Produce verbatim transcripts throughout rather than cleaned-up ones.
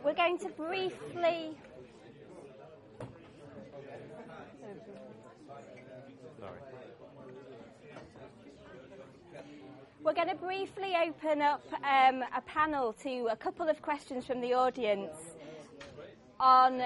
we're going to briefly... Sorry. We're going to briefly open up um, a panel to a couple of questions from the audience on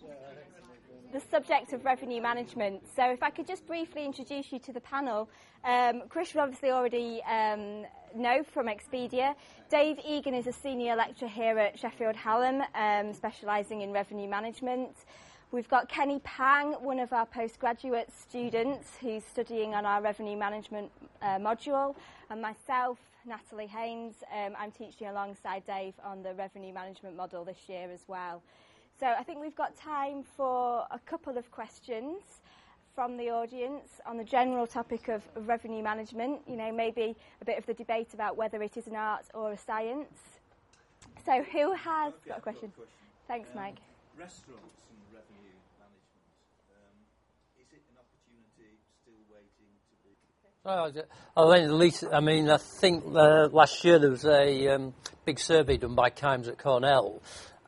the subject of revenue management. So if I could just briefly introduce you to the panel. Um, Chris, you obviously already um, know from Expedia. Dave Egan is a senior lecturer here at Sheffield Hallam, um, specialising in revenue management. We've got Kenny Pang, one of our postgraduate students who's studying on our revenue management uh, module, and myself, Natalie Haynes. Um, I'm teaching alongside Dave on the revenue management model this year as well. So I think we've got time for a couple of questions from the audience on the general topic of, of revenue management, you know, maybe a bit of the debate about whether it is an art or a science. So who has okay, got a question? Got a question. Thanks, um, Mike. Restaurants and revenue management, um, is it an opportunity still waiting to be... Oh, I, at least, I mean, I think uh, last year there was a um, big survey done by Kimes at Cornell,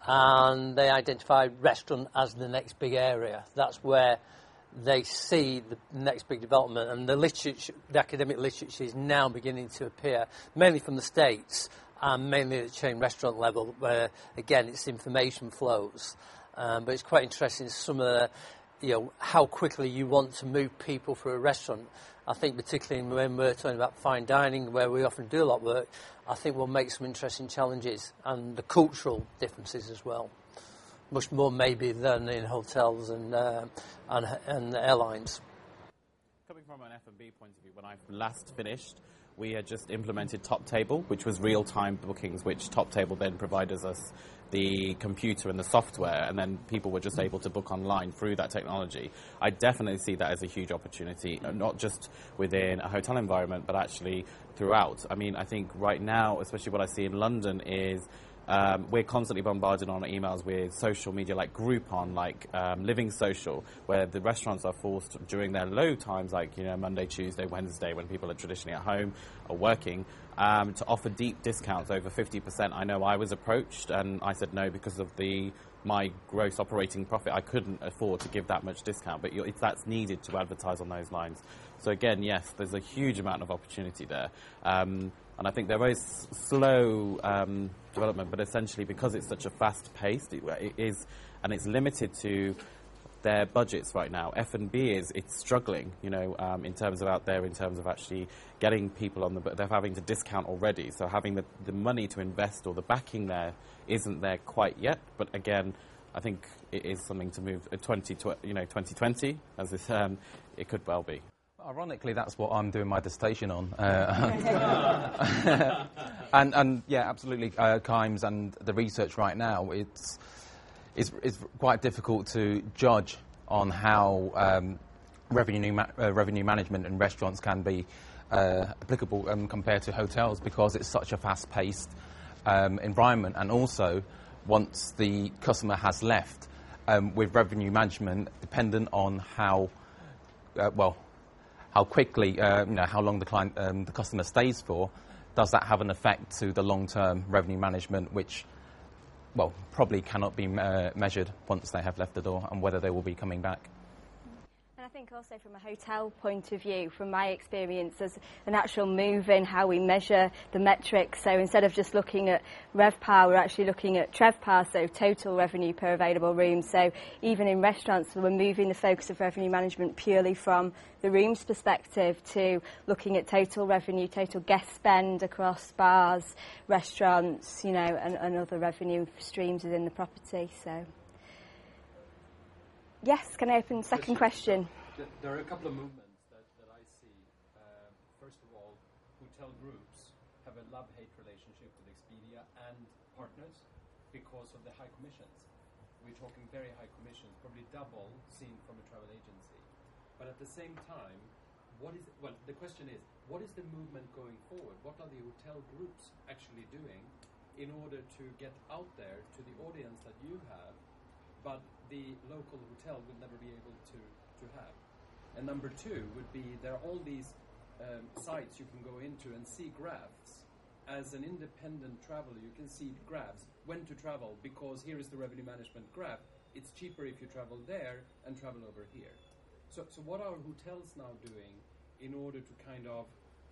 and they identified restaurant as the next big area. That's where they see the next big development, and the literature, the academic literature is now beginning to appear, mainly from the States, and mainly at the chain restaurant level, where, again, it's information flows. Um, but it's quite interesting, some of the, you know, how quickly you want to move people through a restaurant. I think particularly when we're talking about fine dining, where we often do a lot of work, I think we'll make some interesting challenges, and the cultural differences as well. Much more maybe than in hotels and uh, and, and airlines. Coming from an F and B point of view, when I last finished, we had just implemented TopTable, which was real-time bookings, which TopTable then provided us the computer and the software, and then people were just able to book online through that technology. I definitely see that as a huge opportunity, not just within a hotel environment, but actually throughout. I mean, I think right now, especially what I see in London, is Um, we're constantly bombarded on emails with social media like Groupon, like um, Living Social, where the restaurants are forced during their low times, like, you know, Monday, Tuesday, Wednesday, when people are traditionally at home or working, um, to offer deep discounts over fifty percent. I know I was approached and I said no because of the my gross operating profit. I couldn't afford to give that much discount, but if that's needed to advertise on those lines. So again, yes, there's a huge amount of opportunity there. Um, And I think they're very s- slow um, development, but essentially because it's such a fast pace, it, it is, and it's limited to their budgets right now. F and B is it's struggling, you know, um, in terms of out there, in terms of actually getting people on the. They're having to discount already, so having the the money to invest or the backing there isn't there quite yet. But again, I think it is something to move. Uh, twenty, tw- you know, twenty twenty, as this, um, it could well be. Ironically, that's what I'm doing my dissertation on. Uh, and, and, yeah, absolutely, uh, Kimes and the research right now, it's, it's, it's quite difficult to judge on how um, revenue, ma- uh, revenue management in restaurants can be uh, applicable um, compared to hotels, because it's such a fast-paced um, environment. And also, once the customer has left, um, with revenue management, dependent on how, uh, well, how quickly, uh, you know, how long the client, um, the customer stays for, does that have an effect to the long-term revenue management, which, well, probably cannot be uh, measured once they have left the door, and whether they will be coming back. And I think also from a hotel point of view, from my experience, there's an actual move in how we measure the metrics. So instead of just looking at RevPAR, we're actually looking at TrevPAR, so total revenue per available room. So even in restaurants, we're moving the focus of revenue management purely from the rooms perspective to looking at total revenue, total guest spend across bars, restaurants, you know, and, and other revenue streams within the property. So. Yes, can I open the second question? There are a couple of movements that, that I see. Um, first of all, hotel groups have a love-hate relationship with Expedia and partners because of the high commissions. We're talking very high commissions, probably double seen from a travel agency. But at the same time, what is well? The question is, what is the movement going forward? What are the hotel groups actually doing in order to get out there to the audience that you have, but the local hotel will never be able to, to have? And number two would be, there are all these um, sites you can go into and see graphs as an independent traveler, you can see graphs when to travel, because here is the revenue management graph. It's cheaper if you travel there and travel over here. So, so what are hotels now doing in order to kind of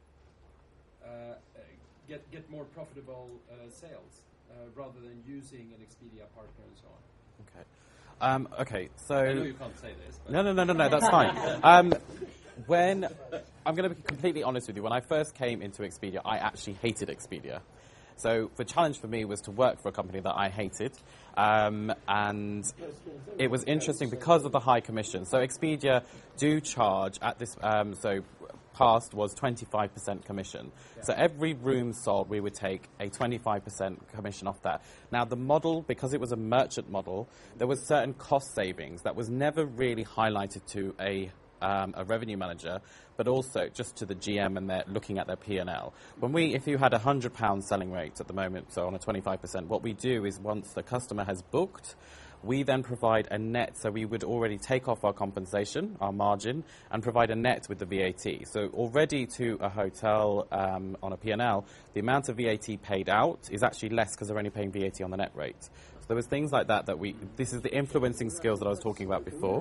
uh, uh, get get more profitable uh, sales uh, rather than using an Expedia partner and so on? Okay. Um, okay, so... I know you can't say this. But No, no, no, no, no, that's fine. Um, when... I'm going to be completely honest with you. When I first came into Expedia, I actually hated Expedia. So the challenge for me was to work for a company that I hated. Um, and it was interesting because of the high commission. So Expedia do charge at this... Um, so past was twenty-five percent commission. Yeah. So every room sold, we would take a twenty-five percent commission off that. Now, the model, because it was a merchant model, there was certain cost savings that was never really highlighted to a um, a revenue manager, but also just to the G M and they're looking at their P and L. When we, if you had a one hundred pounds selling rate at the moment, so on a twenty-five percent, what we do is once the customer has booked, we then provide a net, so we would already take off our compensation, our margin, and provide a net with the V A T. So already to a hotel um, on a P and L, the amount of V A T paid out is actually less because they're only paying V A T on the net rate. So there was things like that that we, this is the influencing skills that I was talking about before.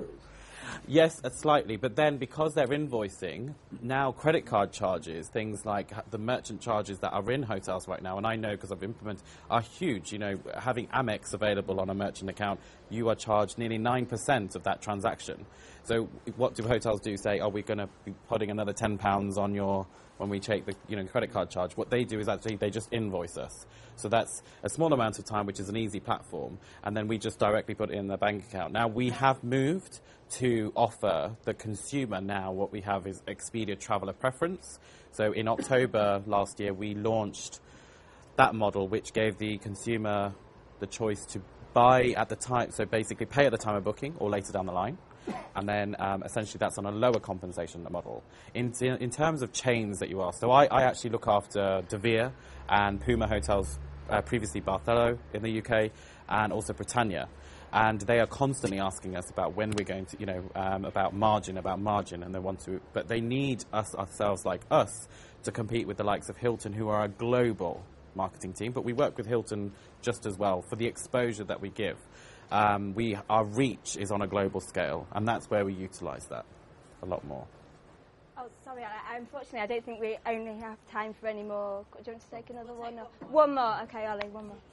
Yes, uh, slightly, but then because they're invoicing, now credit card charges, things like the merchant charges that are in hotels right now, and I know because I've implemented, are huge. You know, having Amex available on a merchant account, you are charged nearly nine percent of that transaction. So what do hotels do? Say, oh, we're going to be putting another ten pounds on your, when we take the you know credit card charge. What they do is actually they just invoice us. So that's a small amount of time, which is an easy platform, and then we just directly put it in their bank account. Now, we have moved to offer the consumer now what we have is Expedia Traveller Preference. So in October last year, we launched that model, which gave the consumer the choice to buy at the time, so basically pay at the time of booking or later down the line. And then um, essentially that's on a lower compensation model. In, in terms of chains that you asked, so I, I actually look after De Vere and Puma Hotels, uh, previously Bartholomew in the U K, and also Britannia. And they are constantly asking us about when we're going to, you know, um, about margin, about margin, and they want to, but they need us, ourselves like us, to compete with the likes of Hilton, who are a global marketing team, but we work with Hilton just as well for the exposure that we give. Um, we, our reach is on a global scale, and that's where we utilise that a lot more. Oh, sorry, I, unfortunately, I don't think we only have time for any more. Do you want to take another one? Or? One more. Okay, Ollie, one more.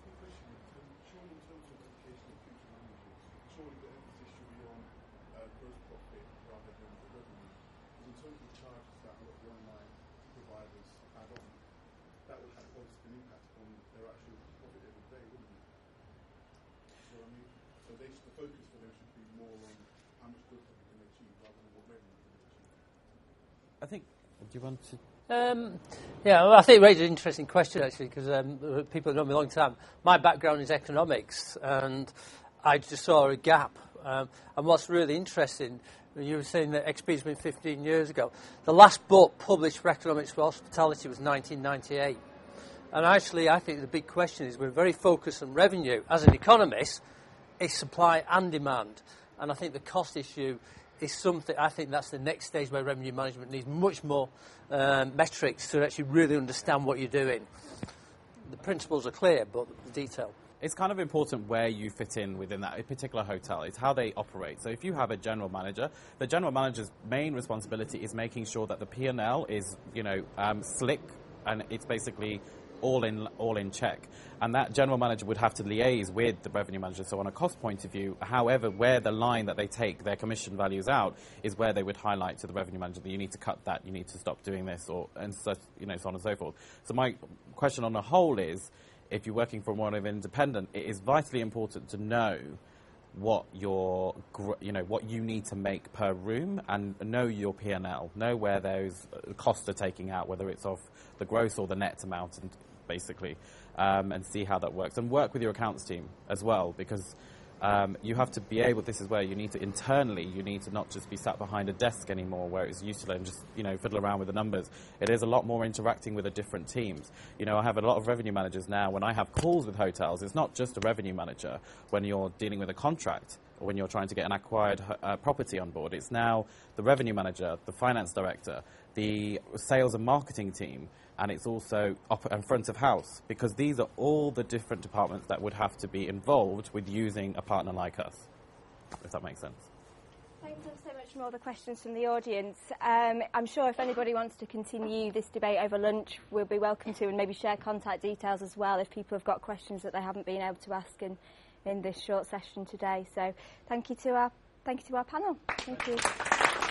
I think, do you want to... Um, yeah, well, I think it raises an interesting question, actually, because um, people know me a long time. My background is economics, and I just saw a gap. Um, and what's really interesting, you were saying that Expedia's been fifteen years ago. The last book published for economics for hospitality was nineteen ninety-eight. And actually, I think the big question is we're very focused on revenue. As an economist, it's supply and demand. And I think the cost issue is something, I think that's the next stage where revenue management needs much more um, metrics to actually really understand what you're doing. The principles are clear, but the detail. It's kind of important where you fit in within that particular hotel. It's how they operate. So if you have a general manager, the general manager's main responsibility is making sure that the P and L is, you know, um, slick, and it's basically all in all in check. And that general manager would have to liaise with the revenue manager. So on a cost point of view, however, where the line that they take their commission values out is where they would highlight to the revenue manager that you need to cut that, you need to stop doing this, or and so, you know, so on and so forth. So my question on the whole is, if you're working for one of independent, it is vitally important to know what your, you know, what you need to make per room, and know your P and L, know where those costs are taking out, whether it's off the gross or the net amount, and basically, um, and see how that works, and work with your accounts team as well, because um, you have to be able. This is where you need to internally. You need to not just be sat behind a desk anymore, where it's useless and just you know fiddle around with the numbers. It is a lot more interacting with the different teams. You know, I have a lot of revenue managers now. When I have calls with hotels, it's not just a revenue manager. When you're dealing with a contract or when you're trying to get an acquired uh, property on board. It's now the revenue manager, the finance director, the sales and marketing team, and it's also op- and front of house, because these are all the different departments that would have to be involved with using a partner like us, if that makes sense. Thanks ever so much for all the questions from the audience. Um, I'm sure if anybody wants to continue this debate over lunch, we'll be welcome to, and maybe share contact details as well if people have got questions that they haven't been able to ask in, in this short session today. So thank you to our thank you to our panel. Thank you.